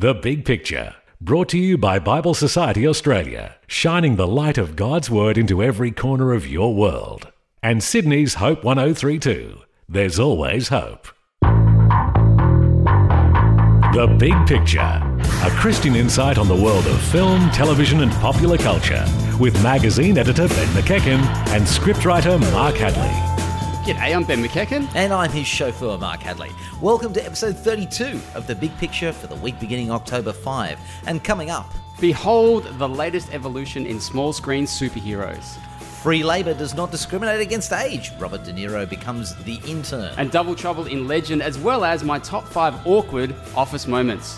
The Big Picture, brought to you by Bible Society Australia, shining the light of God's Word into every corner of your world. And Sydney's Hope 1032. There's always hope. The Big Picture, a Christian insight on the world of film, television and popular culture, with magazine editor Ben McEachen and scriptwriter Mark Hadley. G'day, I'm Ben McEachen. And I'm his chauffeur, Mark Hadley. Welcome to episode 32 of The Big Picture for the week beginning October 5. And coming up, Behold the latest evolution in small screen superheroes. free labour does not discriminate against age. Robert De Niro becomes the intern. And Double Trouble in Legend, as well as my top 5 awkward office moments.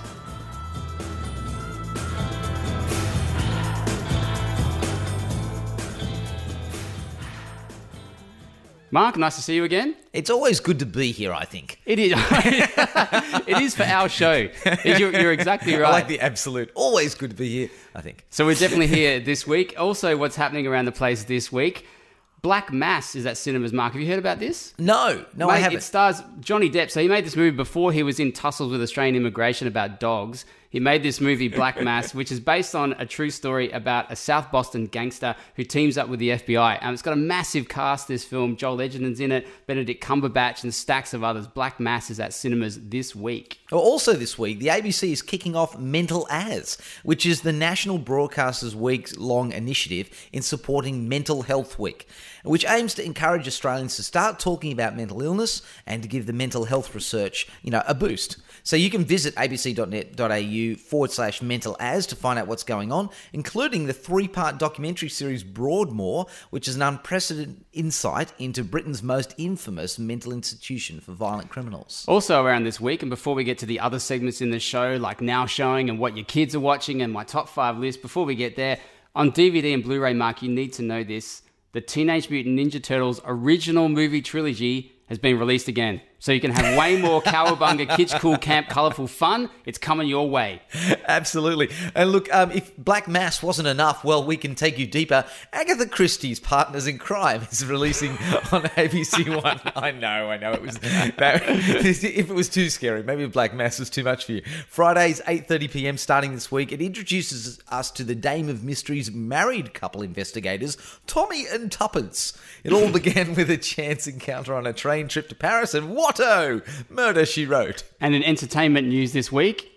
Mark, nice to see you again. It's always good to be here, I think. It is. It is for our show. You're exactly right. I like the absolute. Always good to be here, I think. So we're definitely here this week. Also, what's happening around the place this week? Black Mass is at cinemas, Mark. Have you heard about this? No, Mate, I haven't. It stars Johnny Depp. So he made this movie before he was in tussles with Australian immigration about dogs. He made this movie, Black Mass, which is based on a true story about a South Boston gangster who teams up with the FBI. And it's got a massive cast, this film. Joel Edgerton's in it, Benedict Cumberbatch, and stacks of others. Black Mass is at cinemas this week. Also this week, the ABC is kicking off Mental As, which is the National Broadcasters Week-long initiative in supporting Mental Health Week, which aims to encourage Australians to start talking about mental illness and to give the mental health research, a boost. So you can visit abc.net.au/mental as to find out what's going on, including the 3-part documentary series Broadmoor, which is an unprecedented insight into Britain's most infamous mental institution for violent criminals. Also around this week, and before we get to the other segments in the show, like Now Showing and what your kids are watching and my top 5 list, before we get there, on DVD and Blu-ray, Mark, you need to know this. The Teenage Mutant Ninja Turtles original movie trilogy has been released again. So you can have way more cowabunga, kitsch, cool, camp, colourful fun. It's coming your way. Absolutely. And look, if Black Mass wasn't enough, well, we can take you deeper. Agatha Christie's Partners in Crime is releasing on ABC One. I know. It was if it was too scary, maybe Black Mass was too much for you. Fridays, 8:30 p.m. starting this week. It introduces us to the Dame of Mystery's married couple investigators, Tommy and Tuppence. It all began with a chance encounter on a train trip to Paris, and Murder, She Wrote. And in entertainment news this week,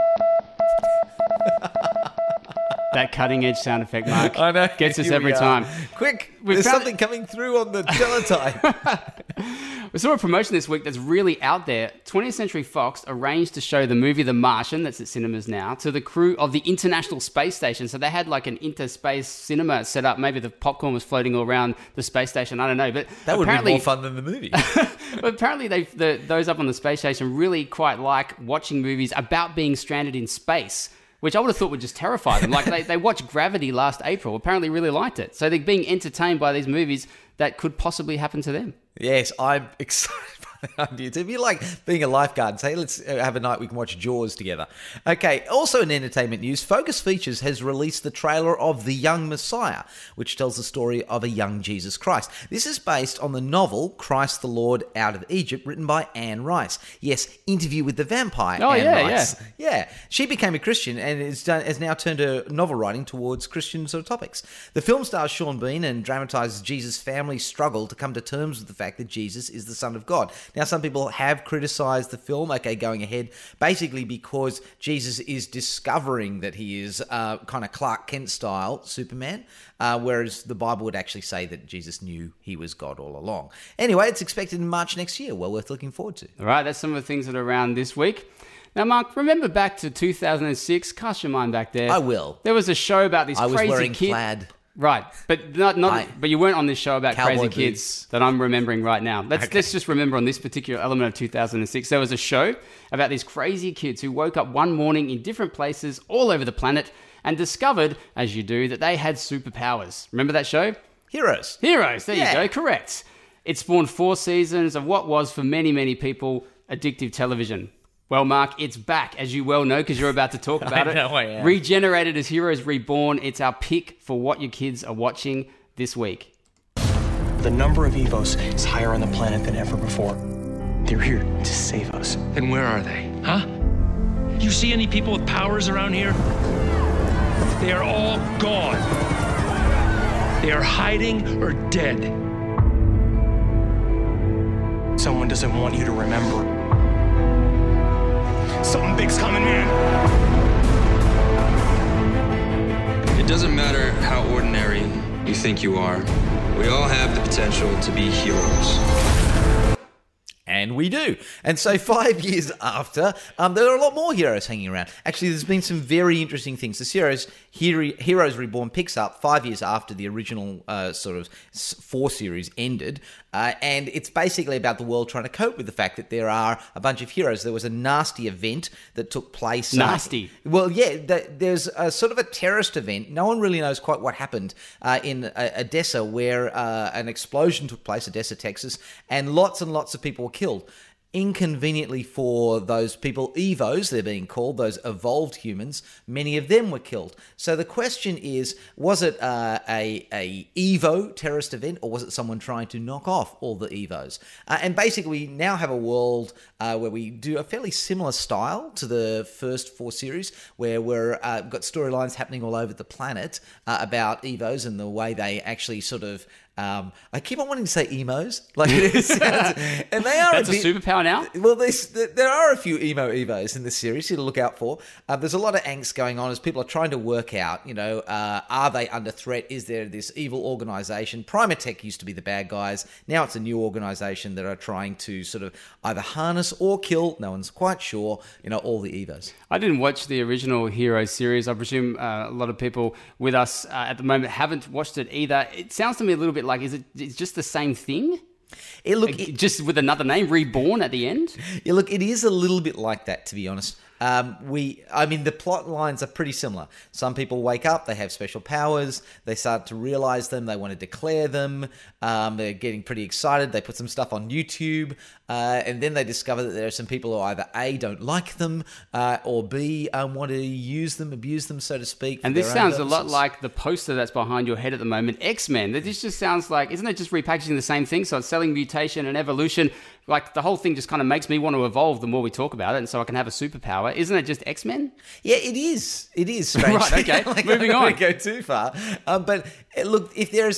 that cutting-edge sound effect, Mark, I know, gets us every time. Quick, there's something coming through on the teletype. We saw a promotion this week that's really out there. 20th Century Fox arranged to show the movie The Martian, that's at cinemas now, to the crew of the International Space Station. So they had like an interspace cinema set up. Maybe the popcorn was floating all around the space station. I don't know. But that would be more fun than the movie. But apparently those up on the space station really quite like watching movies about being stranded in space, which I would have thought would just terrify them. Like they watched Gravity last April, apparently really liked it. So they're being entertained by these movies that could possibly happen to them. Yes, I'm excited by the idea. It'd be like being a lifeguard and say, let's have a night we can watch Jaws together. Okay, also in entertainment news, Focus Features has released the trailer of The Young Messiah, which tells the story of a young Jesus Christ. This is based on the novel Christ the Lord Out of Egypt, written by Anne Rice. Yes, Interview with the Vampire, Anne Rice. Yeah. She became a Christian and has now turned her novel writing towards Christian sort of topics. The film stars Sean Bean and dramatises Jesus' family's struggle to come to terms with the fact that Jesus is the Son of God. Now, some people have criticised the film, going ahead, basically because Jesus is discovering that he is kind of Clark Kent-style Superman, whereas the Bible would actually say that Jesus knew he was God all along. Anyway, it's expected in March next year. Well worth looking forward to. All right, that's some of the things that are around this week. Now, Mark, remember back to 2006? Cast your mind back there. I will. There was a show about this crazy kid. I was wearing plaid. Right, but but you weren't on this show about crazy kids that I'm remembering right now. Let's just remember on this particular element of 2006, there was a show about these crazy kids who woke up one morning in different places all over the planet and discovered, as you do, that they had superpowers. Remember that show? Heroes. There you go, correct. It spawned 4 seasons of what was, for many, many people, addictive television. Well, Mark, it's back, as you well know, because you're about to talk about it. I know I am. Regenerated as Heroes Reborn. It's our pick for what your kids are watching this week. The number of Evos is higher on the planet than ever before. They're here to save us. And where are they? Huh? You see any people with powers around here? They are all gone. They are hiding or dead. Someone doesn't want you to remember. Something big's coming, man. It doesn't matter how ordinary you think you are. We all have the potential to be heroes. And we do. And so 5 years after, there are a lot more heroes hanging around. Actually, there's been some very interesting things. The Heroes Reborn picks up 5 years after the original sort of 4 series ended. And it's basically about the world trying to cope with the fact that there are a bunch of heroes. There was a nasty event that took place. Nasty? Well, yeah, there's a sort of a terrorist event. No one really knows quite what happened in Odessa, where an explosion took place, Odessa, Texas, and lots of people were killed. Inconveniently for those people, Evos, they're being called, those evolved humans, many of them were killed. So the question is, was it a Evo terrorist event, or was it someone trying to knock off all the Evos? And basically, we now have a world where we do a fairly similar style to the first 4 series, where we're got storylines happening all over the planet about Evos and the way they actually sort of I keep on wanting to say emos, like it sounds, and they are. That's a superpower now. Well, there are a few emo evos in this series to look out for. There's a lot of angst going on as people are trying to work out, are they under threat? Is there this evil organization? Primatech used to be the bad guys. Now it's a new organization that are trying to sort of either harness or kill. No one's quite sure. All the evos. I didn't watch the original Heroes series. I presume a lot of people with us at the moment haven't watched it either. It sounds to me a little bit like, it's just the same thing? Just with another name, Reborn at the end? Yeah, look, it is a little bit like that, to be honest. The plot lines are pretty similar. Some people wake up, they have special powers, they start to realize them, they want to declare them, they're getting pretty excited, they put some stuff on YouTube, and then they discover that there are some people who either A, don't like them, or B, want to use them, abuse them, so to speak. And this sounds a lot like the poster that's behind your head at the moment, X-Men. This just sounds like, isn't it just repackaging the same thing? So it's selling mutation and evolution. Like, the whole thing just kind of makes me want to evolve the more we talk about it, and so I can have a superpower. Isn't it just X-Men? Yeah, it is. It is strange. Right, okay. Moving on. I don't want to go too far. But look, if there's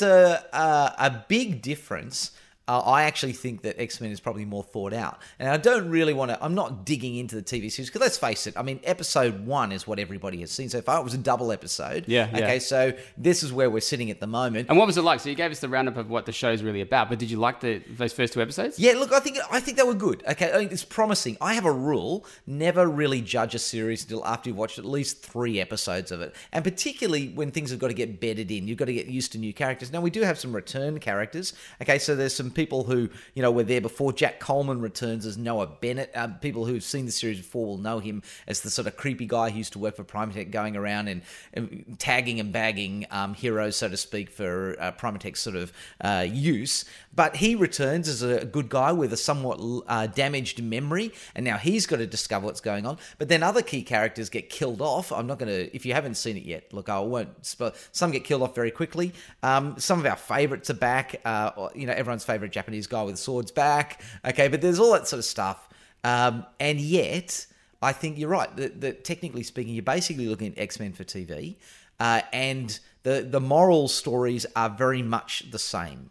a big difference, I actually think that X-Men is probably more thought out. And I don't really want to... I'm not digging into the TV series, because let's face it, episode 1 is what everybody has seen so far. It was a double episode. Yeah. Okay, so this is where we're sitting at the moment. And what was it like? So you gave us the roundup of what the show's really about, but did you like those first 2 episodes? Yeah, look, I think they were good. Okay, it's promising. I have a rule: never really judge a series until after you've watched at least 3 episodes of it. And particularly when things have got to get bedded in, you've got to get used to new characters. Now, we do have some return characters. Okay, so there's some people who, were there before. Jack Coleman returns as Noah Bennett. People who've seen the series before will know him as the sort of creepy guy who used to work for Primatech, going around and tagging and bagging heroes, so to speak, for Primatech's sort of use. But he returns as a good guy with a somewhat damaged memory, and now he's got to discover what's going on. But then other key characters get killed off. I'm not going to... If you haven't seen it yet, look, I won't... Some get killed off very quickly. Some of our favourites are back. Everyone's favourite Japanese guy with swords back. Okay, but there's all that sort of stuff. And yet, I think you're right. That technically speaking, you're basically looking at X-Men for TV. And the moral stories are very much the same.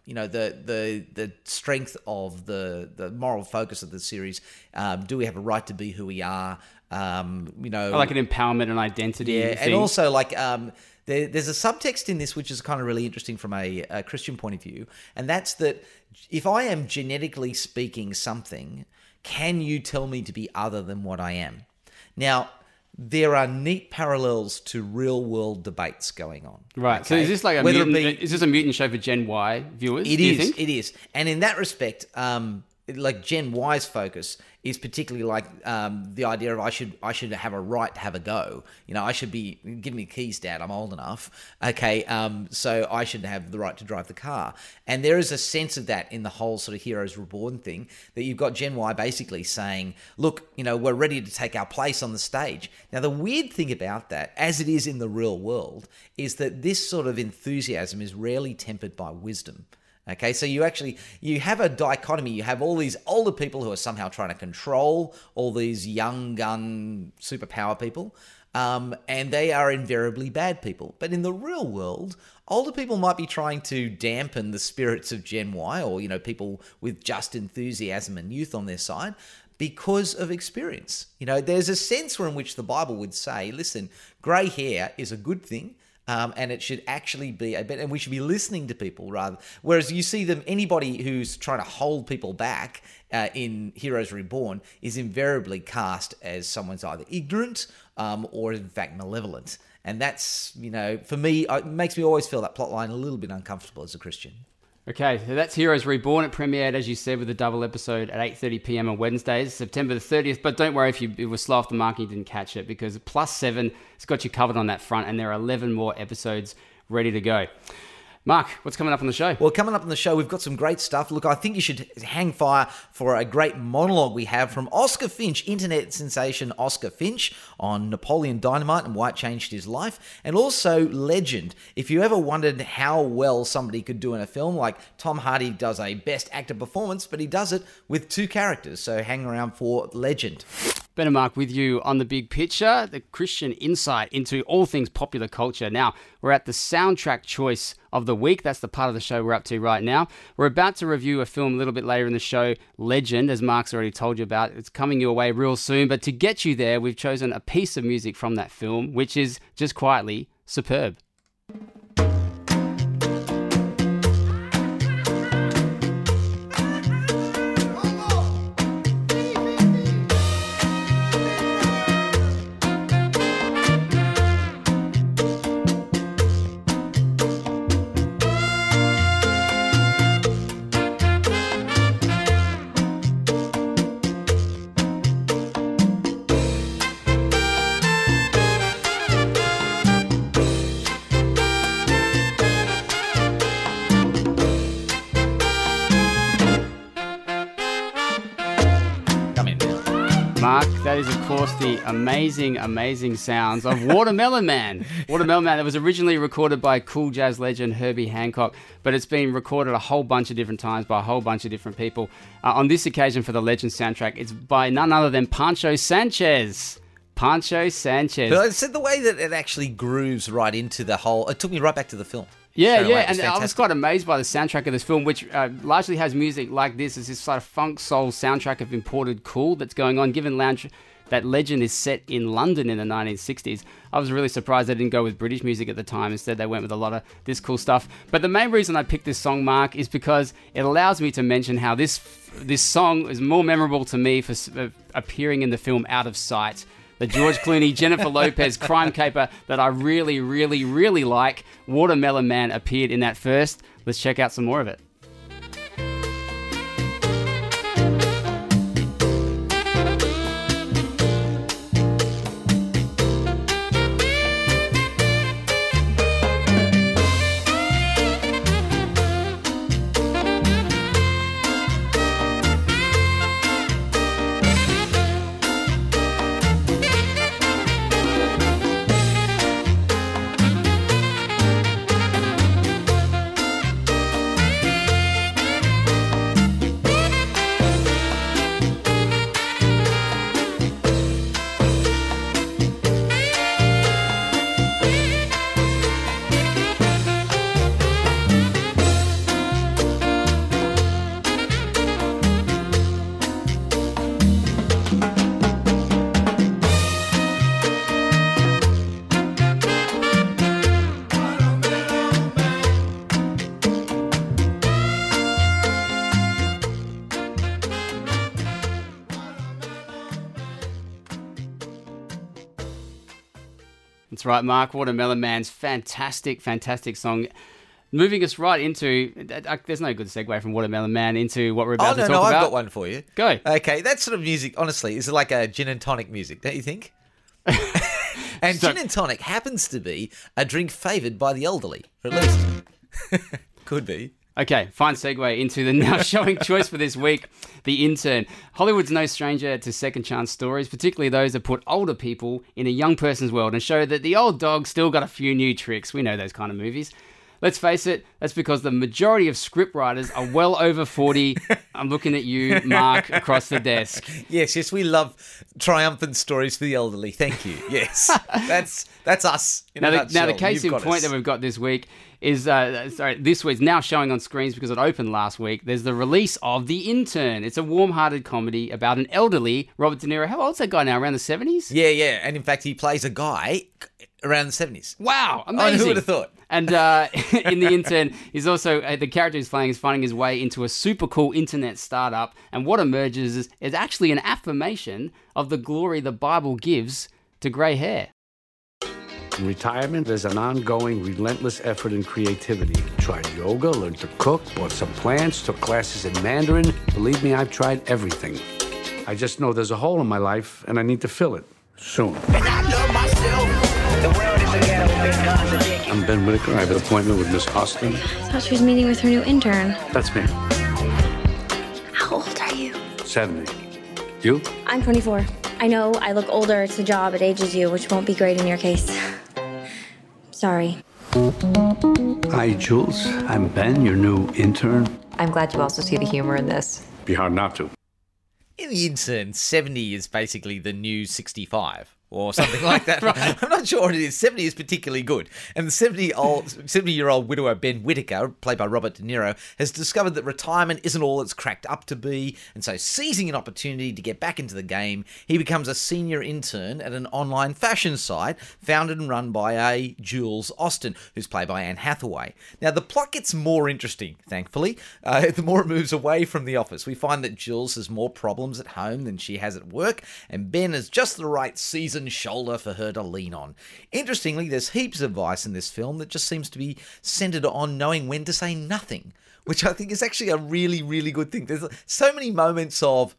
The strength of the moral focus of the series. Do we have a right to be who we are? Like an empowerment and identity. Yeah, thing. and also there's a subtext in this which is kind of really interesting from a Christian point of view, and that's that if I am genetically speaking something, can you tell me to be other than what I am? Now, there are neat parallels to real-world debates going on. Right. Okay? So is this like is this a mutant show for Gen Y viewers? It is. And in that respect, like Gen Y's focus is particularly like the idea of I should have a right to have a go. I should be... Give me the keys, Dad. I'm old enough. Okay, so I should have the right to drive the car. And there is a sense of that in the whole sort of Heroes Reborn thing, that you've got Gen Y basically saying, look, we're ready to take our place on the stage. Now, the weird thing about that, as it is in the real world, is that this sort of enthusiasm is rarely tempered by wisdom. Okay, so you have a dichotomy. You have all these older people who are somehow trying to control all these young gun superpower people, and they are invariably bad people. But in the real world, older people might be trying to dampen the spirits of Gen Y, or people with just enthusiasm and youth on their side, because of experience. There's a sense in which the Bible would say, listen, grey hair is a good thing. And it should actually be and we should be listening to people rather. Whereas you see anybody who's trying to hold people back in Heroes Reborn is invariably cast as someone's either ignorant or in fact malevolent. And that's, for me, it makes me always feel that plotline a little bit uncomfortable as a Christian. Okay, so that's Heroes Reborn. It premiered, as you said, with a double episode at 8:30 p.m. on Wednesdays, September the 30th. But don't worry if you were slow off the mark and you didn't catch it, because +7 has got you covered on that front, and there are 11 more episodes ready to go. Mark, what's coming up on the show? Well, coming up on the show, we've got some great stuff. Look, I think you should hang fire for a great monologue we have from Oscar Finch, internet sensation Oscar Finch, on Napoleon Dynamite and why it changed his life. And also Legend. If you ever wondered how well somebody could do in a film, like Tom Hardy does a best actor performance, but he does it with 2 characters. So hang around for Legend. Ben and Mark with you on The Big Picture, the Christian insight into all things popular culture. Now, we're at the soundtrack choice of the week. That's the part of the show we're up to right now. We're about to review a film a little bit later in the show, Legend, as Mark's already told you about. It's coming your way real soon, but to get you there, we've chosen a piece of music from that film, which is just quietly superb. Mark, that is, of course, the amazing, amazing sounds of Watermelon Man. Watermelon Man, that was originally recorded by cool jazz legend Herbie Hancock, but it's been recorded a whole bunch of different times by a whole bunch of different people. On this occasion, for the Legend soundtrack, it's by none other than Pancho Sanchez. Pancho Sanchez. But I said the way that it actually grooves right into the whole... It took me right back to the film. Yeah, and I was quite amazed by the soundtrack of this film, which largely has music like this. It's this sort of funk soul soundtrack of imported cool that's going on, given that Legend is set in London in the 1960s. I was really surprised they didn't go with British music at the time. Instead, they went with a lot of this cool stuff. But the main reason I picked this song, Mark, is because it allows me to mention how this song is more memorable to me for appearing in the film Out of Sight. The George Clooney, Jennifer Lopez crime caper that I really, really, really like. Watermelon Man appeared in that first. Let's check out some more of it. That's right, Mark. Watermelon Man's fantastic, fantastic song. Moving us right into... there's no good segue from Watermelon Man into what we're about to talk about. I've got one for you. Go. Okay, that sort of music, honestly, is like a gin and tonic music, don't you think? And gin and tonic happens to be a drink favoured by the elderly, or at least could be. Okay, fine segue into the now showing choice for this week, The Intern. Hollywood's no stranger to second chance stories, particularly those that put older people in a young person's world and show that the old dog still got a few new tricks. We know those kind of movies. let's face it, that's because the majority of script writers are well over 40. I'm looking at you, Mark, across the desk. Yes, we love triumphant stories for the elderly. Thank you. Yes, that's us. Now, the case in point that we've got this week is, this week's now showing on screens because it opened last week. There's the release of The Intern. It's a warm-hearted comedy about an elderly Robert De Niro. How old's that guy now? Around the 70s? Yeah, and in fact, he plays a guy around the 70s. Wow, amazing. Who would have thought? And in The Intern, he's also, the character he's playing is finding his way into a super cool internet startup. And what emerges is actually an affirmation of the glory the Bible gives to grey hair. In retirement, there's an ongoing, relentless effort in creativity. Tried yoga, learned to cook, bought some plants, took classes in Mandarin. Believe me, I've tried everything. I just know there's a hole in my life, and I need to fill it soon. I'm Ben Whitaker. I have an appointment with Miss Austin. I thought she was meeting with her new intern. That's me. How old are you? 70. You? I'm 24. I know I look older. It's the job. It ages you, which won't be great in your case. Sorry. Hi, Jules. I'm Ben, your new intern. I'm glad you also see the humor in this. Be hard not to. In The Intern, 70 is basically the new 65. Or something like that. Right. I'm not sure what it is. 70 is particularly good. And the 70-year-old widower Ben Whitaker, played by Robert De Niro, has discovered that retirement isn't all it's cracked up to be. And so, seizing an opportunity to get back into the game, he becomes a senior intern at an online fashion site founded and run by a Jules Austin, who's played by Anne Hathaway. Now, the plot gets more interesting, thankfully, the more it moves away from the office. We find that Jules has more problems at home than she has at work, and Ben is just the right seasoned shoulder for her to lean on. Interestingly, there's heaps of advice in this film that just seems to be centered on knowing when to say nothing, which I think is actually a really, really good thing. There's so many moments of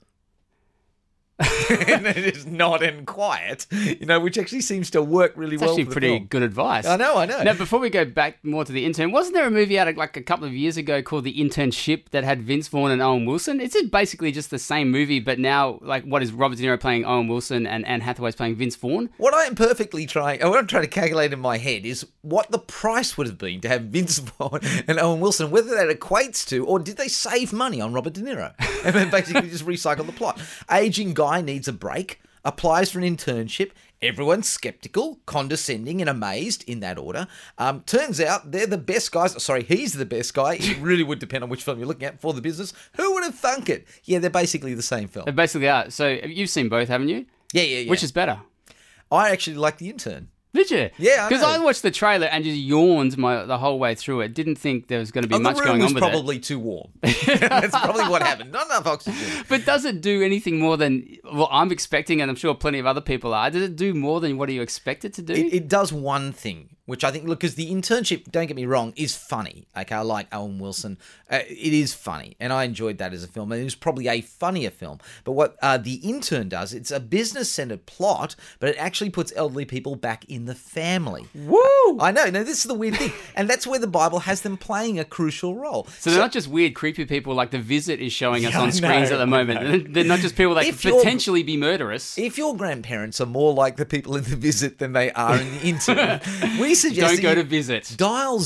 and it is not and quiet, which actually seems to work really well. It's actually pretty good advice. I know. Now, before we go back more to The Intern, wasn't there a movie out like a couple of years ago called The Internship that had Vince Vaughn and Owen Wilson? It's basically just the same movie, but now, like, what is Robert De Niro playing Owen Wilson and Anne Hathaway's playing Vince Vaughn? What I'm trying to calculate in my head is what the price would have been to have Vince Vaughn and Owen Wilson, whether that equates to, or did they save money on Robert De Niro? And then basically just recycle the plot. Aging guy needs a break, applies for an internship. Everyone's skeptical, condescending, and amazed in that order. Turns out they're the best guys. Sorry, he's the best guy. It really would depend on which film you're looking at for the business. Who would have thunk it? Yeah, they're basically the same film. They basically are. So you've seen both, haven't you? Yeah. Which is better? I actually like The Intern. Did you? Yeah, because I watched the trailer and just yawned the whole way through it. Didn't think there was going to be much going on with it. The room was probably too warm. That's probably what happened. Not enough oxygen. But does it do anything more than what I'm expecting, and I'm sure plenty of other people are? Does it do more than what you expect it to do? It does one thing, which I think, look, because The Internship, don't get me wrong, is funny. Okay, I like Owen Wilson. It is funny, and I enjoyed that as a film, and it was probably a funnier film. But what The Intern does, it's a business-centered plot, but it actually puts elderly people back in the family. Woo! I know. Now, this is the weird thing, and that's where the Bible has them playing a crucial role. So they're not just weird, creepy people like The Visit is showing us on screens at the moment. They're not just people that could potentially be murderous. If your grandparents are more like the people in The Visit than they are in The Intern, we suggest don't go to Visit. Dial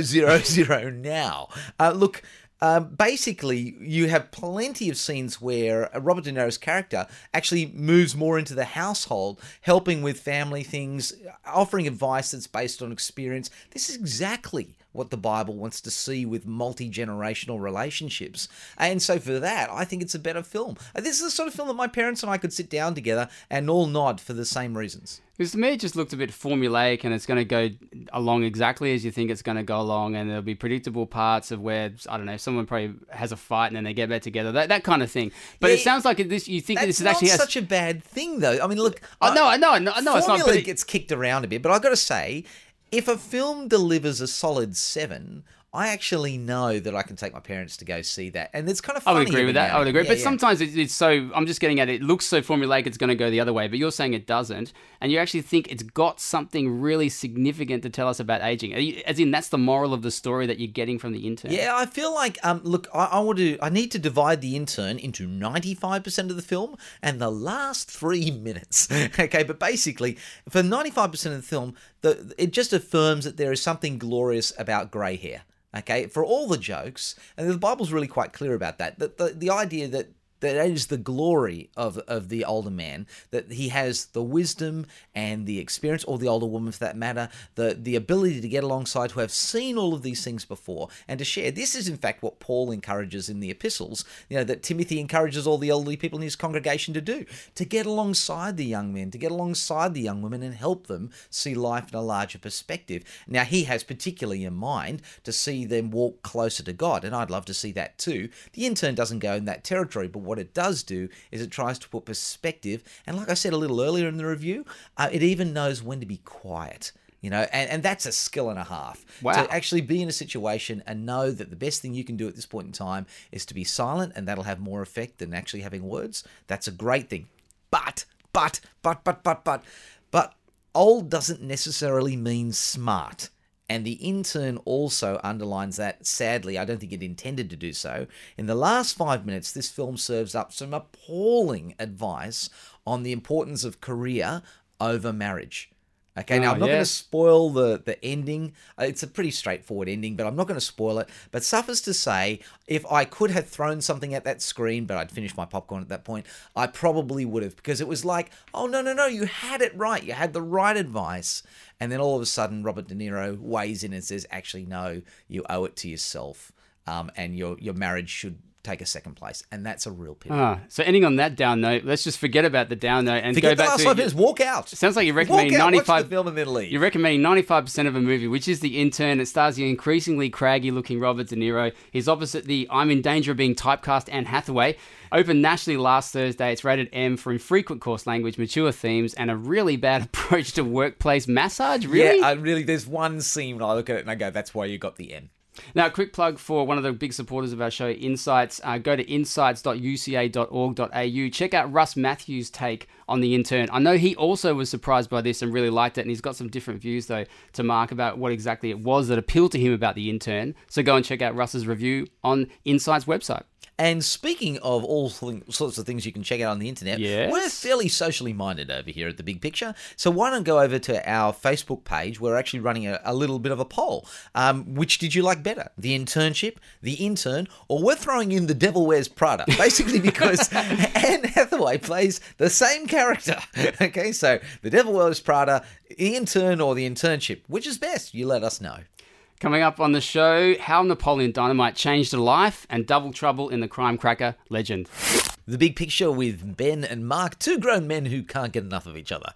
000 now. Look, basically, you have plenty of scenes where Robert De Niro's character actually moves more into the household, helping with family things, offering advice that's based on experience. This is exactly what the Bible wants to see with multi-generational relationships. And so for that, I think it's a better film. This is the sort of film that my parents and I could sit down together and all nod for the same reasons. Because to me, it just looked a bit formulaic, and it's going to go along exactly as you think it's going to go along, and there'll be predictable parts of where, I don't know, someone probably has a fight and then they get back together, that kind of thing. But it sounds like you think this is actually... That's not such a bad thing, though. I mean, look... No, it's not. Formula gets kicked around a bit, but I've got to say, if a film delivers a solid 7... I actually know that I can take my parents to go see that. And it's kind of funny. I would agree with that. I would agree. Yeah, but sometimes it's so... I'm just getting at it. It looks so formulaic it's going to go the other way. But you're saying it doesn't. And you actually think it's got something really significant to tell us about aging. As in, that's the moral of the story that you're getting from The Intern. Yeah, I feel like... look, I need to divide The Intern into 95% of the film and the last 3 minutes. Okay, but basically, for 95% of the film, it just affirms that there is something glorious about grey hair. Okay, for all the jokes, and the Bible's really quite clear about that. The idea that is the glory of the older man, that he has the wisdom and the experience, or the older woman for that matter, the ability to get alongside, who have seen all of these things before, and to share. This is in fact what Paul encourages in the epistles, that Timothy encourages all the elderly people in his congregation to do, to get alongside the young men, to get alongside the young women and help them see life in a larger perspective. Now, he has particularly in mind to see them walk closer to God, and I'd love to see that too. The intern doesn't go in that territory, but what it does do is it tries to put perspective, and like I said a little earlier in the review, it even knows when to be quiet, and that's a skill and a half. Wow. To actually be in a situation and know that the best thing you can do at this point in time is to be silent, and that'll have more effect than actually having words. That's a great thing. But old doesn't necessarily mean smart. And the intern also underlines that. Sadly, I don't think it intended to do so. In the last 5 minutes, this film serves up some appalling advice on the importance of career over marriage. Okay, now I'm not going to spoil the ending. It's a pretty straightforward ending, but I'm not going to spoil it. But suffice to say, if I could have thrown something at that screen, but I'd finished my popcorn at that point, I probably would have, because it was like, oh, no, you had it right. You had the right advice. And then all of a sudden, Robert De Niro weighs in and says, actually, no, you owe it to yourself, and your marriage should take a second place, and that's a real pity. So ending on that down note, let's just forget about the down note and forget go back the last to 5 minutes. Walk out. Sounds like you're recommending 95. Watch the film and then leave. You're recommending 95% of a movie, which is The Intern. It stars the increasingly craggy-looking Robert De Niro. He's opposite the I'm in danger of being typecast Anne Hathaway. Opened nationally last Thursday. It's rated M for infrequent coarse language, mature themes, and a really bad approach to workplace massage. Really? Yeah, really. There's one scene when I look at it and I go, "That's why you got the M." Now, a quick plug for one of the big supporters of our show, Insights. Go to insights.uca.org.au. Check out Russ Matthews' take on The Intern. I know he also was surprised by this and really liked it, and he's got some different views, though, to Mark about what exactly it was that appealed to him about The Intern. So go and check out Russ's review on Insights' website. And speaking of all sorts of things you can check out on the internet, we're fairly socially minded over here at The Big Picture. So why don't go over to our Facebook page? We're actually running a little bit of a poll. Which did you like better? The Internship, The Intern, or we're throwing in The Devil Wears Prada? Basically because Anne Hathaway plays the same character. Okay, so The Devil Wears Prada, The Intern, or The Internship. Which is best? You let us know. Coming up on the show, how Napoleon Dynamite changed a life and Double Trouble in the Crime Cracker legend. The Big Picture with Ben and Mark, two grown men who can't get enough of each other.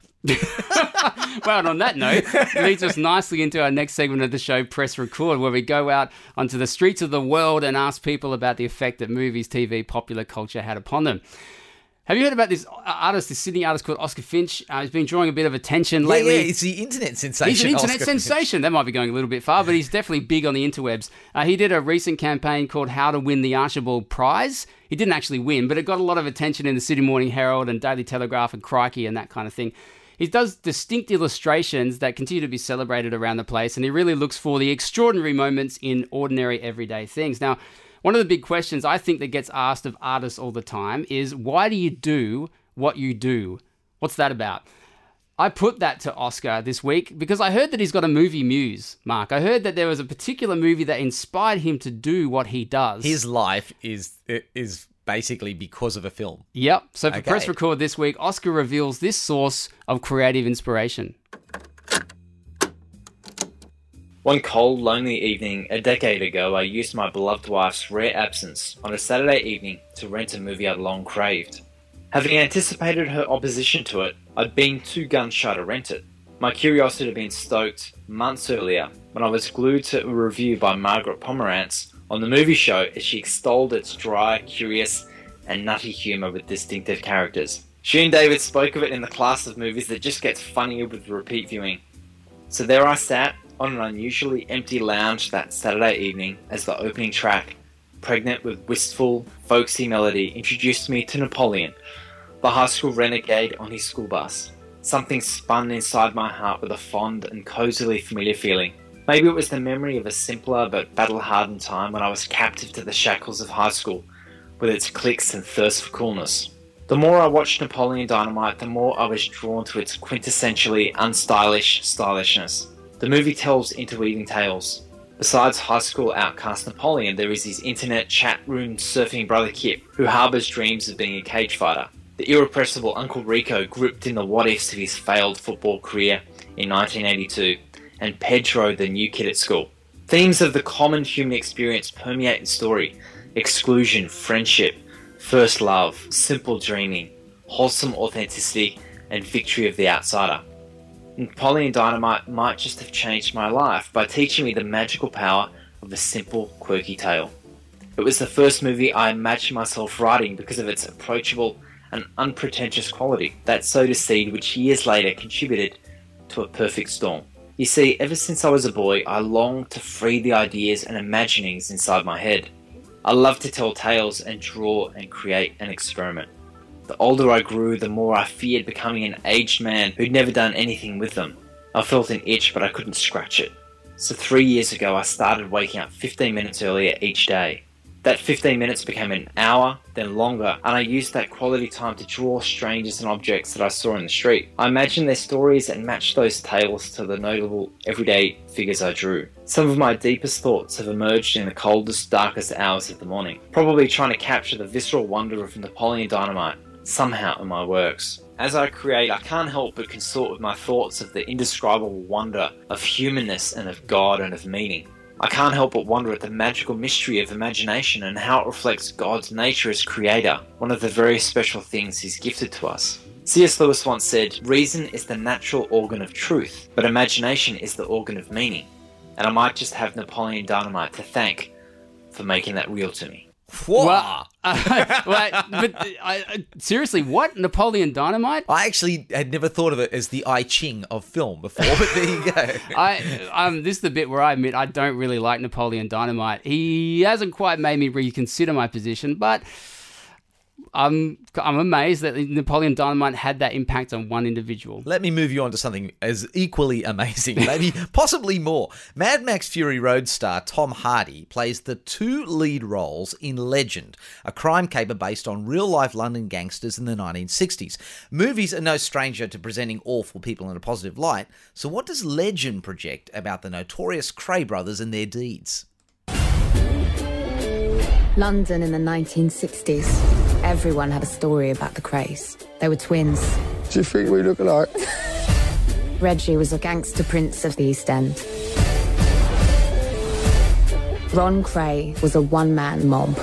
Well, and on that note, leads us nicely into our next segment of the show, Press Record, where we go out onto the streets of the world and ask people about the effect that movies, TV, popular culture had upon them. Have you heard about this artist, this Sydney artist called Oscar Finch? He's been drawing a bit of attention lately. Yeah, it's the internet sensation. He's an internet sensation. That might be going a little bit far, but he's definitely big on the interwebs. He did a recent campaign called How to Win the Archibald Prize. He didn't actually win, but it got a lot of attention in the Sydney Morning Herald and Daily Telegraph and Crikey and that kind of thing. He does distinct illustrations that continue to be celebrated around the place, and he really looks for the extraordinary moments in ordinary, everyday things. Now, one of the big questions I think that gets asked of artists all the time is, why do you do what you do? What's that about? I put that to Oscar this week because I heard that he's got a movie muse, Mark. I heard that there was a particular movie that inspired him to do what he does. His life is basically because of a film. Yep. So for Press Record this week, Oscar reveals this source of creative inspiration. One cold, lonely evening a decade ago, I used my beloved wife's rare absence on a Saturday evening to rent a movie I'd long craved. Having anticipated her opposition to it, I'd been too gun-shy to rent it. My curiosity had been stoked months earlier when I was glued to a review by Margaret Pomerantz on the movie show as she extolled its dry, curious, and nutty humour with distinctive characters. She and David spoke of it in the class of movies that just gets funnier with repeat viewing. So there I sat, on an unusually empty lounge that Saturday evening as the opening track, pregnant with wistful, folksy melody, introduced me to Napoleon, the high school renegade on his school bus. Something spun inside my heart with a fond and cozily familiar feeling. Maybe it was the memory of a simpler but battle-hardened time when I was captive to the shackles of high school, with its cliques and thirst for coolness. The more I watched Napoleon Dynamite, the more I was drawn to its quintessentially unstylish stylishness. The movie tells interweaving tales. Besides high school outcast Napoleon, there is his internet chat room surfing brother Kip, who harbours dreams of being a cage fighter. The irrepressible Uncle Rico gripped in the what-ifs of his failed football career in 1982, and Pedro, the new kid at school. Themes of the common human experience permeate the story: exclusion, friendship, first love, simple dreaming, wholesome authenticity, and victory of the outsider. Napoleon Dynamite might just have changed my life by teaching me the magical power of a simple, quirky tale. It was the first movie I imagined myself writing because of its approachable and unpretentious quality that sowed a seed which years later contributed to a perfect storm. You see, ever since I was a boy, I longed to free the ideas and imaginings inside my head. I loved to tell tales and draw and create and experiment. The older I grew, the more I feared becoming an aged man who'd never done anything with them. I felt an itch, but I couldn't scratch it. So 3 years ago, I started waking up 15 minutes earlier each day. That 15 minutes became an hour, then longer, and I used that quality time to draw strangers and objects that I saw in the street. I imagined their stories and matched those tales to the notable, everyday figures I drew. Some of my deepest thoughts have emerged in the coldest, darkest hours of the morning, probably trying to capture the visceral wonder of Napoleon Dynamite somehow in my works. As I create, I can't help but consort with my thoughts of the indescribable wonder of humanness and of God and of meaning. I can't help but wonder at the magical mystery of imagination and how it reflects God's nature as creator, one of the very special things he's gifted to us. C.S. Lewis once said, "Reason is the natural organ of truth, but imagination is the organ of meaning." And I might just have Napoleon Dynamite to thank for making that real to me. Whoa. Seriously, what? Napoleon Dynamite? I actually had never thought of it as the I Ching of film before, but there you go. This is the bit where I admit I don't really like Napoleon Dynamite. He hasn't quite made me reconsider my position, but I'm amazed that Napoleon Dynamite had that impact on one individual. Let me move you on to something as equally amazing, maybe possibly more. Mad Max Fury Road star Tom Hardy plays the two lead roles in Legend, a crime caper based on real-life London gangsters in the 1960s. Movies are no stranger to presenting awful people in a positive light, so what does Legend project about the notorious Kray brothers and their deeds? London in the 1960s. Everyone had a story about the Krays. They were twins. Do you think we look alike? Reggie was a gangster prince of the East End. Ron Kray was a one-man mob.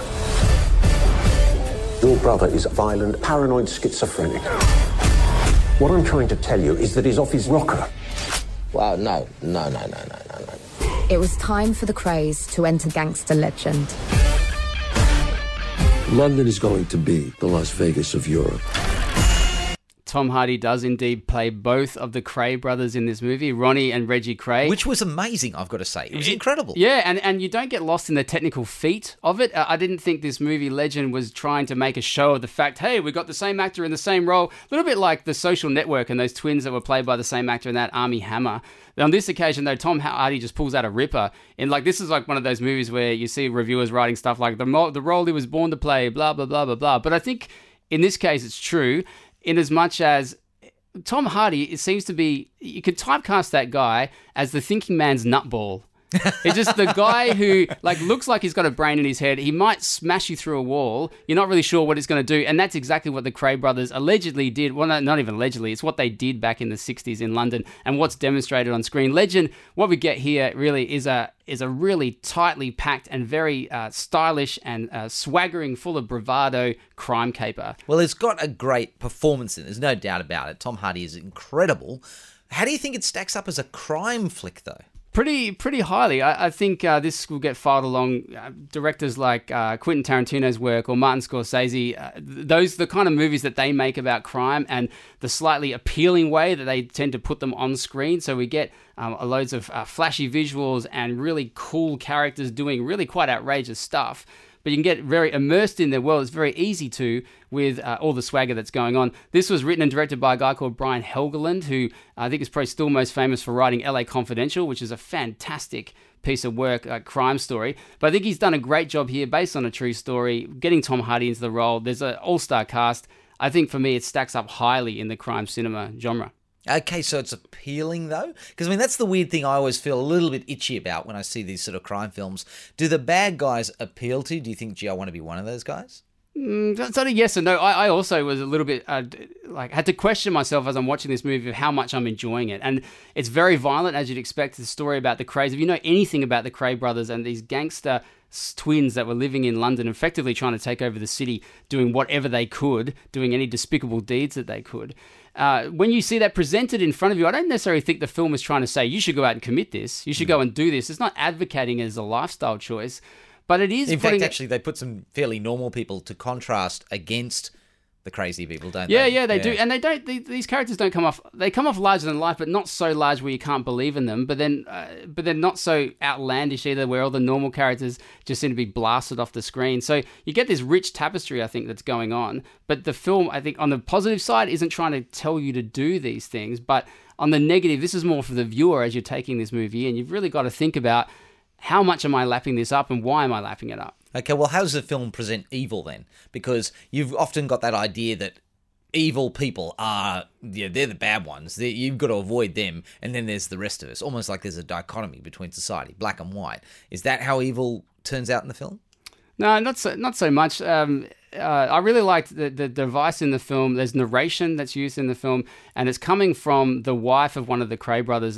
Your brother is violent, paranoid schizophrenic. What I'm trying to tell you is that he's off his rocker. Wow, no. It was time for the Krays to enter gangster legend. London is going to be the Las Vegas of Europe. Tom Hardy does indeed play both of the Kray brothers in this movie, Ronnie and Reggie Kray. Which was amazing, I've got to say. It was incredible. Yeah, and you don't get lost in the technical feat of it. I didn't think this movie, Legend, was trying to make a show of the fact, hey, we got the same actor in the same role. A little bit like The Social Network and those twins that were played by the same actor in that, Armie Hammer. On this occasion, though, Tom Hardy just pulls out a ripper. And this is like one of those movies where you see reviewers writing stuff like, the role he was born to play, blah, blah, blah, blah, blah. But I think in this case, it's true, in as much as Tom Hardy, it seems to be, you could typecast that guy as the thinking man's nutball. It's just the guy who looks like he's got a brain in his head. He might smash you through a wall. You're not really sure what he's going to do. And that's exactly what the Kray brothers allegedly did. Well, not even allegedly. It's what they did back in the 60s in London and what's demonstrated on screen. Legend, what we get here really is a really tightly packed and very stylish and swaggering, full of bravado crime caper. Well, it's got a great performance in it. There's no doubt about it. Tom Hardy is incredible. How do you think it stacks up as a crime flick, though? Pretty highly. I think this will get filed along directors like Quentin Tarantino's work or Martin Scorsese. The kind of movies that they make about crime and the slightly appealing way that they tend to put them on screen. So we get loads of flashy visuals and really cool characters doing really quite outrageous stuff. But you can get very immersed in their world. It's very easy to with all the swagger that's going on. This was written and directed by a guy called Brian Helgeland, who I think is probably still most famous for writing LA Confidential, which is a fantastic piece of work, crime story. But I think he's done a great job here based on a true story, getting Tom Hardy into the role. There's an all-star cast. I think for me it stacks up highly in the crime cinema genre. Okay, so it's appealing, though? Because, I mean, that's the weird thing I always feel a little bit itchy about when I see these sort of crime films. Do the bad guys appeal to you? Do you think, gee, I want to be one of those guys? That's not a yes or no. I also was a little bit, had to question myself as I'm watching this movie of how much I'm enjoying it. And it's very violent, as you'd expect. The story about the Krays. If you know anything about the Kray brothers and these gangster twins that were living in London, effectively trying to take over the city, doing whatever they could, doing any despicable deeds that they could. When you see that presented in front of you, I don't necessarily think the film is trying to say, you should go out and commit this. You should go and do this. It's not advocating it as a lifestyle choice, but it is... In fact, actually, they put some fairly normal people to contrast against the crazy people, don't they? Yeah, they do. And they don't. These characters don't come off. They come off larger than life, but not so large where you can't believe in them. But then not so outlandish either, where all the normal characters just seem to be blasted off the screen. So you get this rich tapestry, I think, that's going on. But the film, I think, on the positive side, isn't trying to tell you to do these things. But on the negative, this is more for the viewer as you're taking this movie in. You've really got to think about, how much am I lapping this up, and why am I lapping it up? Okay, well, how does the film present evil then? Because you've often got that idea that evil people are, they're the bad ones. You've got to avoid them, and then there's the rest of us. Almost like there's a dichotomy between society, black and white. Is that how evil turns out in the film? No, not so much. I really liked the device in the film. There's narration that's used in the film, and it's coming from the wife of one of the Kray brothers,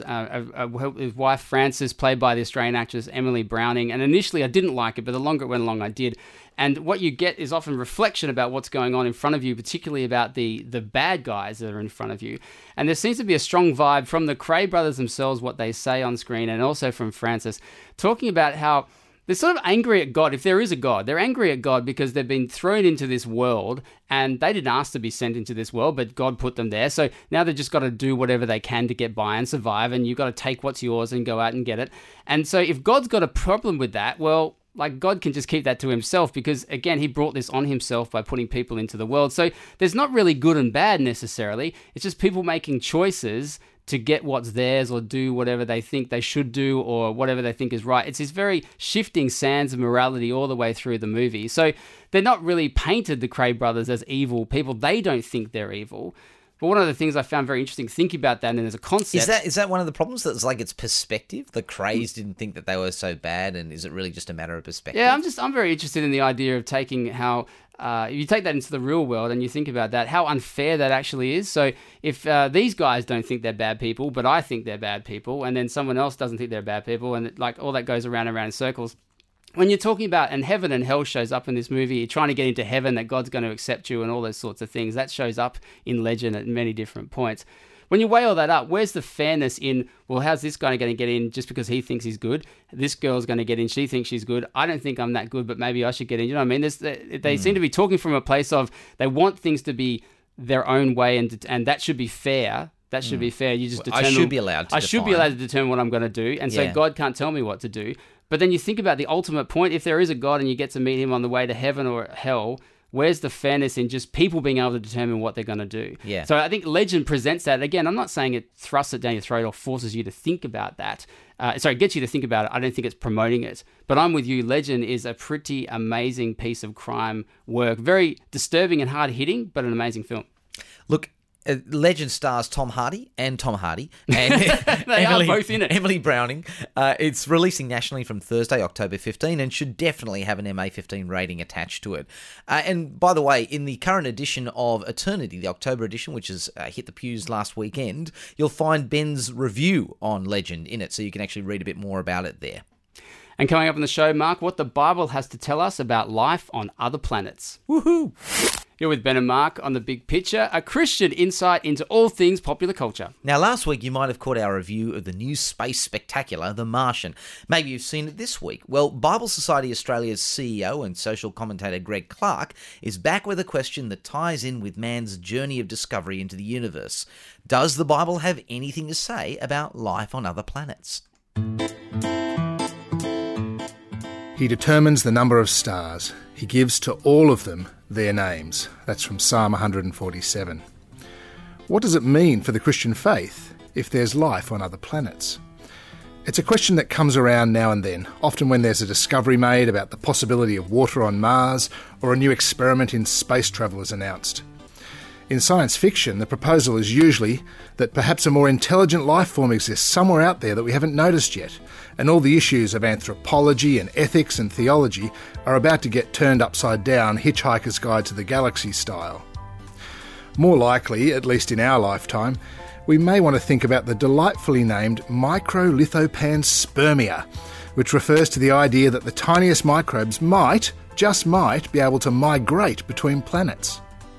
his wife Frances, played by the Australian actress Emily Browning. And initially I didn't like it, but the longer it went along, I did. And what you get is often reflection about what's going on in front of you, particularly about the bad guys that are in front of you. And there seems to be a strong vibe from the Kray brothers themselves, what they say on screen, and also from Frances, talking about how they're sort of angry at God, if there is a God. They're angry at God because they've been thrown into this world, and they didn't ask to be sent into this world, but God put them there. So now they've just got to do whatever they can to get by and survive, and you've got to take what's yours and go out and get it. And so if God's got a problem with that, well, like, God can just keep that to himself, because, again, he brought this on himself by putting people into the world. So there's not really good and bad necessarily. It's just people making choices to get what's theirs or do whatever they think they should do or whatever they think is right. It's this very shifting sands of morality all the way through the movie. So they're not really painted, the Kray brothers, as evil people. They don't think they're evil. But one of the things I found very interesting thinking about that, and as a concept... Is that one of the problems? That it's like it's perspective? The Krays didn't think that they were so bad, and is it really just a matter of perspective? Yeah, I'm very interested in the idea of taking how... if you take that into the real world and you think about that, how unfair that actually is. So if these guys don't think they're bad people, but I think they're bad people, and then someone else doesn't think they're bad people, and like all that goes around and around in circles. When you're talking about, and heaven and hell shows up in this movie, you're trying to get into heaven, that God's going to accept you and all those sorts of things. That shows up in Legend at many different points. When you weigh all that up, where's the fairness in, well, how's this guy going to get in just because he thinks he's good? This girl's going to get in, she thinks she's good. I don't think I'm that good, but maybe I should get in. You know what I mean? They seem to be talking from a place of, they want things to be their own way, and that should be fair. That should be fair. You just determine... I should be allowed to determine what I'm going to do, and so God can't tell me what to do. But then you think about the ultimate point. If there is a God and you get to meet him on the way to heaven or hell, where's the fairness in just people being able to determine what they're going to do? Yeah. So I think Legend presents that. Again, I'm not saying it thrusts it down your throat or forces you to think about that. Gets you to think about it. I don't think it's promoting it. But I'm with you. Legend is a pretty amazing piece of crime work. Very disturbing and hard-hitting, but an amazing film. Look, Legend stars Tom Hardy and they are both in it. Emily Browning. It's releasing nationally from Thursday, October 15, and should definitely have an MA15 rating attached to it. And by the way, in the current edition of Eternity, the October edition, which has hit the pews last weekend, you'll find Ben's review on Legend in it, so you can actually read a bit more about it there. And coming up on the show, Mark, what the Bible has to tell us about life on other planets. Woohoo! You're with Ben and Mark on The Big Picture, a Christian insight into all things popular culture. Now, last week you might have caught our review of the new space spectacular, The Martian. Maybe you've seen it this week. Well, Bible Society Australia's CEO and social commentator Greg Clark is back with a question that ties in with man's journey of discovery into the universe. Does the Bible have anything to say about life on other planets? He determines the number of stars. He gives to all of them their names. That's from Psalm 147. What does it mean for the Christian faith if there's life on other planets? It's a question that comes around now and then, often when there's a discovery made about the possibility of water on Mars or a new experiment in space travel is announced. In science fiction, the proposal is usually that perhaps a more intelligent life form exists somewhere out there that we haven't noticed yet, and all the issues of anthropology and ethics and theology are about to get turned upside down, Hitchhiker's Guide to the Galaxy style. More likely, at least in our lifetime, we may want to think about the delightfully named microlithopanspermia, which refers to the idea that the tiniest microbes might, just might, be able to migrate between planets.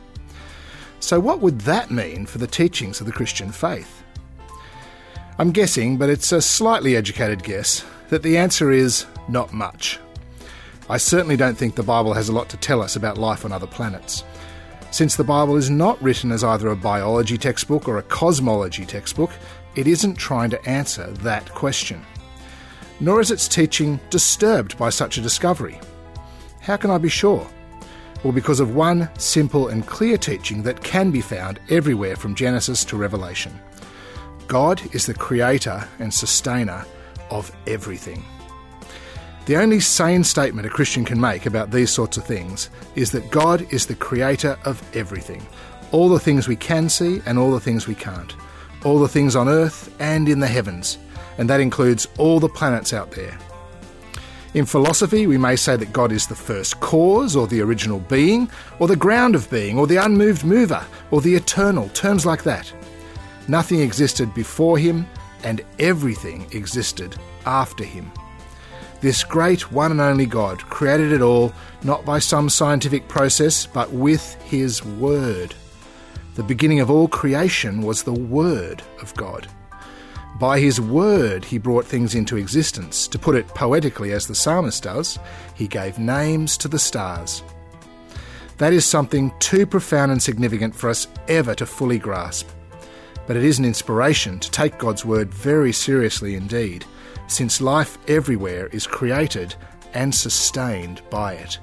So what would that mean for the teachings of the Christian faith? I'm guessing, but it's a slightly educated guess, that the answer is not much. I certainly don't think the Bible has a lot to tell us about life on other planets. Since the Bible is not written as either a biology textbook or a cosmology textbook, it isn't trying to answer that question. Nor is its teaching disturbed by such a discovery. How can I be sure? Well, because of one simple and clear teaching that can be found everywhere from Genesis to Revelation. God is the creator and sustainer of everything. The only sane statement a Christian can make about these sorts of things is that God is the creator of everything. All the things we can see and all the things we can't. All the things on earth and in the heavens. And that includes all the planets out there. In philosophy, we may say that God is the first cause, or the original being, or the ground of being, or the unmoved mover, or the eternal, terms like that. Nothing existed before him, and everything existed after him. This great one and only God created it all, not by some scientific process, but with his word. The beginning of all creation was the word of God. By his word he brought things into existence. To put it poetically, as the psalmist does, he gave names to the stars. That is something too profound and significant for us ever to fully grasp. But it is an inspiration to take God's word very seriously indeed, since life everywhere is created and sustained by it.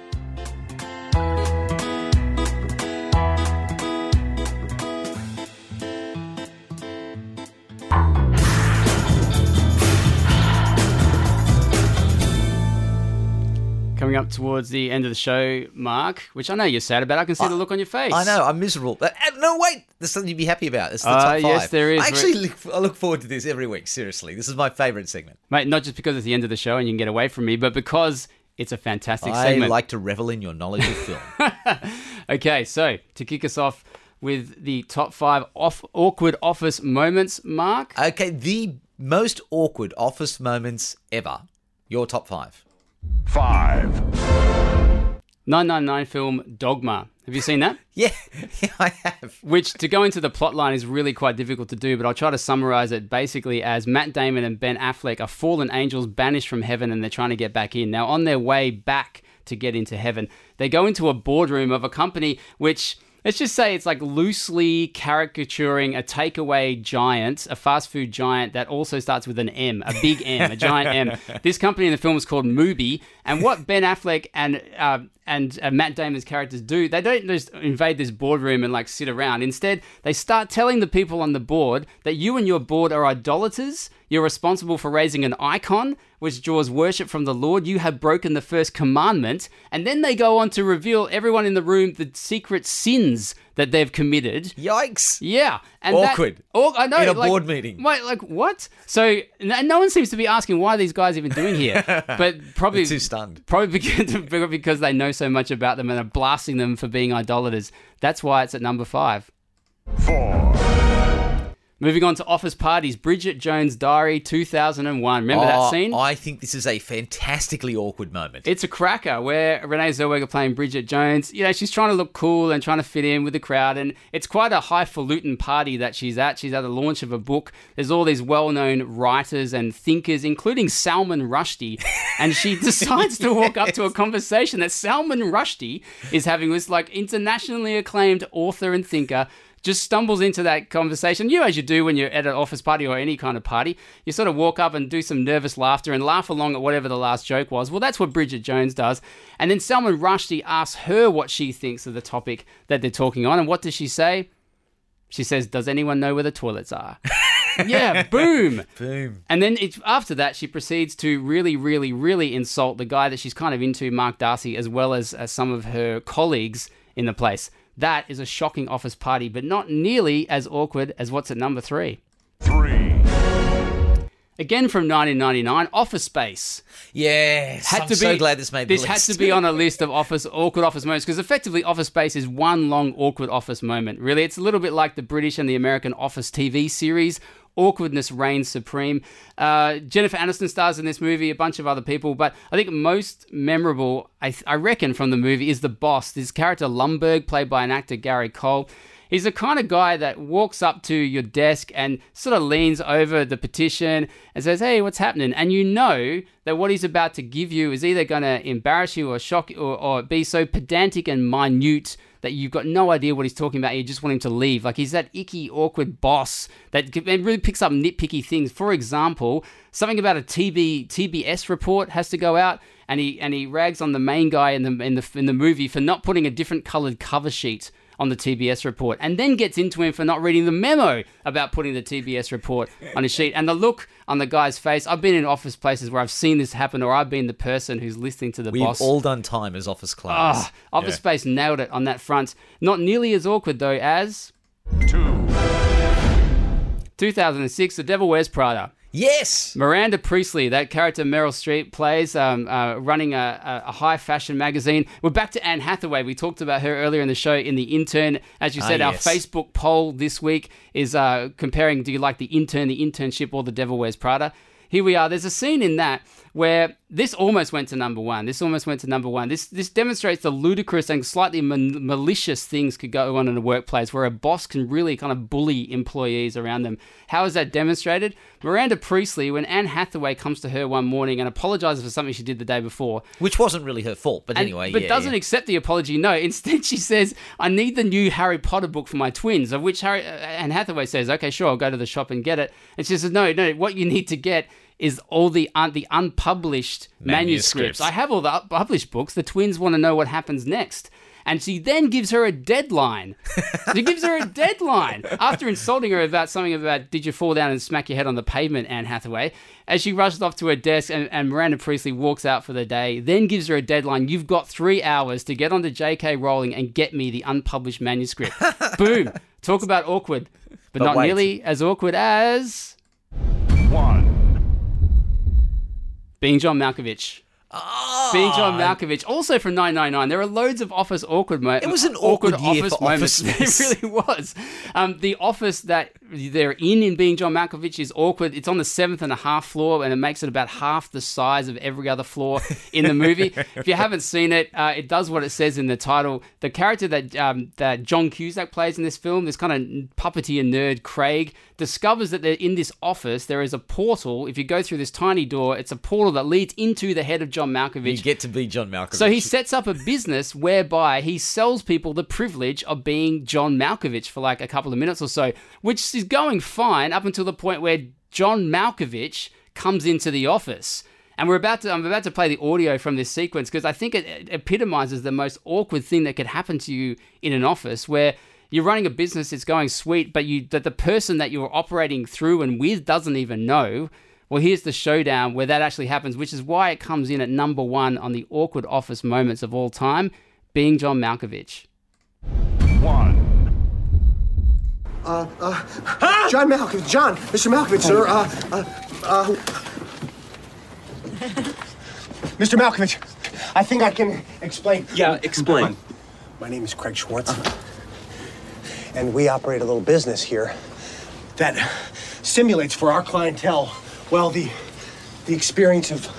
Coming up towards the end of the show, Mark, which I know you're sad about. I can see the look on your face. I know, I'm miserable. No, wait, there's something you'd be happy about. It's the top five. Yes, there is. I look forward to this every week, seriously. This is my favourite segment. Mate, not just because it's the end of the show and you can get away from me, but because it's a fantastic segment. I like to revel in your knowledge of film. Okay, so to kick us off with the top 5 awkward office moments, Mark. Okay, the most awkward office moments ever. Your top 5. 5. 999 film Dogma. Have you seen that? Yeah, I have. Which, to go into the plot line, is really quite difficult to do, but I'll try to summarize it basically as Matt Damon and Ben Affleck are fallen angels banished from heaven and they're trying to get back in. Now, on their way back to get into heaven, they go into a boardroom of a company which, let's just say it's like loosely caricaturing a takeaway giant, a fast food giant that also starts with an M, a big M, a giant M. This company in the film is called Mubi, and what Ben Affleck and Matt Damon's characters do, they don't just invade this boardroom and like sit around. Instead, they start telling the people on the board that you and your board are idolaters. You're responsible for raising an icon which draws worship from the Lord. You have broken the first commandment. And then they go on to reveal everyone in the room the secret sins that they've committed. Yikes. Yeah. And awkward. I know. In a board meeting. Wait, like what? So no one seems to be asking why are these guys even doing here. But probably too stunned. Probably because they know so much about them and are blasting them for being idolaters. That's why it's at number 5. 4. Moving on to office parties, Bridget Jones' Diary 2001. Remember that scene? I think this is a fantastically awkward moment. It's a cracker where Renee Zellweger playing Bridget Jones. You know, she's trying to look cool and trying to fit in with the crowd. And it's quite a highfalutin party that she's at. She's at the launch of a book. There's all these well-known writers and thinkers, including Salman Rushdie. And she decides to walk up to a conversation that Salman Rushdie is having with this like internationally acclaimed author and thinker. Just stumbles into that conversation. You know, as you do when you're at an office party or any kind of party, you sort of walk up and do some nervous laughter and laugh along at whatever the last joke was. Well, that's what Bridget Jones does. And then Salman Rushdie asks her what she thinks of the topic that they're talking on. And what does she say? She says, "Does anyone know where the toilets are?" Yeah, boom. Boom. And then after that, she proceeds to really, really, really insult the guy that she's kind of into, Mark Darcy, as well as some of her colleagues in the place. That is a shocking office party, but not nearly as awkward as what's at number 3. 3. Again from 1999, Office Space. Yes, I'm so glad this made the list. This had to be on a list of awkward office moments, because effectively Office Space is one long awkward office moment. Really, it's a little bit like the British and the American Office TV series. Awkwardness reigns supreme. Jennifer Aniston stars in this movie, a bunch of other people, but I think most memorable, I reckon, from the movie is the boss. This character Lumbergh, played by an actor, Gary Cole. He's the kind of guy that walks up to your desk and sort of leans over the petition and says, "Hey, what's happening?" And you know that what he's about to give you is either going to embarrass you or shock you, or be so pedantic and minute that you've got no idea what he's talking about. You just want him to leave. Like, he's that icky, awkward boss that really picks up nitpicky things. For example, something about a TBS report has to go out, and he rags on the main guy in the movie for not putting a different coloured cover sheet on the TBS report, and then gets into him for not reading the memo about putting the TBS report on his sheet. And the look on the guy's face, I've been in office places where I've seen this happen, or I've been the person who's listening to the boss. We've all done time as office clowns. Office Space nailed it on that front. Not nearly as awkward, though, as 2006, The Devil Wears Prada. Yes! Miranda Priestley, that character Meryl Streep plays, running a high fashion magazine. We're back to Anne Hathaway. We talked about her earlier in the show in The Intern. As you said, our Facebook poll this week is comparing, do you like The Intern, The Internship, or The Devil Wears Prada? Here we are. There's a scene in that where this almost went to number one. This demonstrates the ludicrous and slightly malicious things could go on in a workplace where a boss can really kind of bully employees around them. How is that demonstrated? Miranda Priestley, when Anne Hathaway comes to her one morning and apologizes for something she did the day before. Which wasn't really her fault, but anyway. But doesn't accept the apology, no. Instead, she says, "I need the new Harry Potter book for my twins," of which Anne Hathaway says, "Okay, sure, I'll go to the shop and get it." And she says, no, what you need to get is all the unpublished manuscripts. I have all the published books. The twins want to know what happens next. And she then gives her a deadline. After insulting her about something about, "Did you fall down and smack your head on the pavement, Anne Hathaway?" As she rushes off to her desk and Miranda Priestley walks out for the day, then gives her a deadline. "You've got 3 hours to get onto J.K. Rowling and get me the unpublished manuscript." Boom. Talk about awkward. But not nearly as awkward as... 1. Being John Malkovich. Being John Malkovich, also from 1999. There are loads of office awkward moments. It was an awkward year office for moments. Office. It really was. The office that they're in Being John Malkovich is awkward. It's on the 7.5 floor, and it makes it about half the size of every other floor in the movie. If you haven't seen it, it does what it says in the title. The character that John Cusack plays in this film, this kind of puppeteer nerd, Craig, discovers that in this office there is a portal. If you go through this tiny door, it's a portal that leads into the head of John Malkovich. You get to be John Malkovich. So he sets up a business whereby he sells people the privilege of being John Malkovich for like a couple of minutes or so, which is going fine up until the point where John Malkovich comes into the office. And I'm about to play the audio from this sequence because I think it epitomizes the most awkward thing that could happen to you in an office, where you're running a business, it's going sweet, but the person that you're operating through and with doesn't even know. Well, here's the showdown where that actually happens, which is why it comes in at number 1 on the awkward office moments of all time, Being John Malkovich. 1. John Malkovich, Mr. Malkovich, sir, Mr. Malkovich, I think I can explain. Yeah, explain. My name is Craig Schwartz, and we operate a little business here that simulates for our clientele, well, the experience of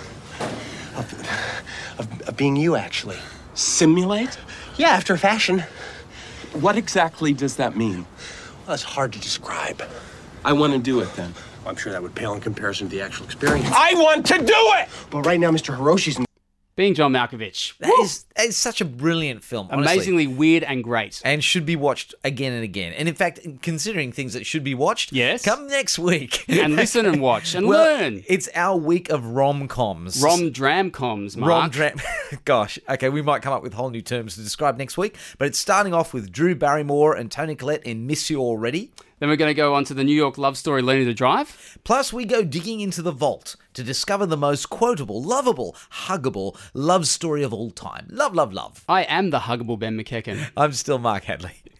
being you, actually. Simulate? Yeah, after fashion. What exactly does that mean? Well, it's hard to describe. I want to do it then. I'm sure that would pale in comparison to the actual experience. I want to do it! But right now, Mr. Hiroshi's in... Being John Malkovich. That is such a brilliant film, honestly. Amazingly weird and great. And should be watched again and again. And in fact, considering things that should be watched, yes, come next week. And listen and watch and learn. It's our week of rom-coms. Rom-dram-coms, Mark. Gosh, okay, we might come up with whole new terms to describe next week. But it's starting off with Drew Barrymore and Toni Collette in Miss You Already. Then we're going to go on to the New York love story, Learning to Drive. Plus, we go digging into the vault to discover the most quotable, lovable, huggable love story of all time. Love, love, love. I am the huggable Ben McKecken. I'm still Mark Hadley.